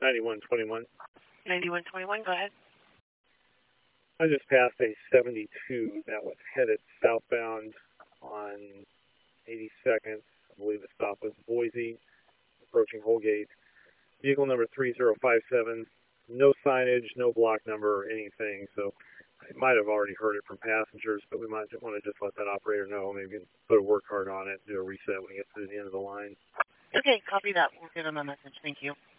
9121. 9121, go ahead. I just passed a 72 that was headed southbound on 82nd. I believe the stop was Boise, approaching Holgate. Vehicle number 3057. No signage, no block number or anything, so I might have already heard it from passengers, but we might want to just let that operator know. Maybe put a work card on it, do a reset when we get to the end of the line. Okay, copy that. We'll give him a message. Thank you.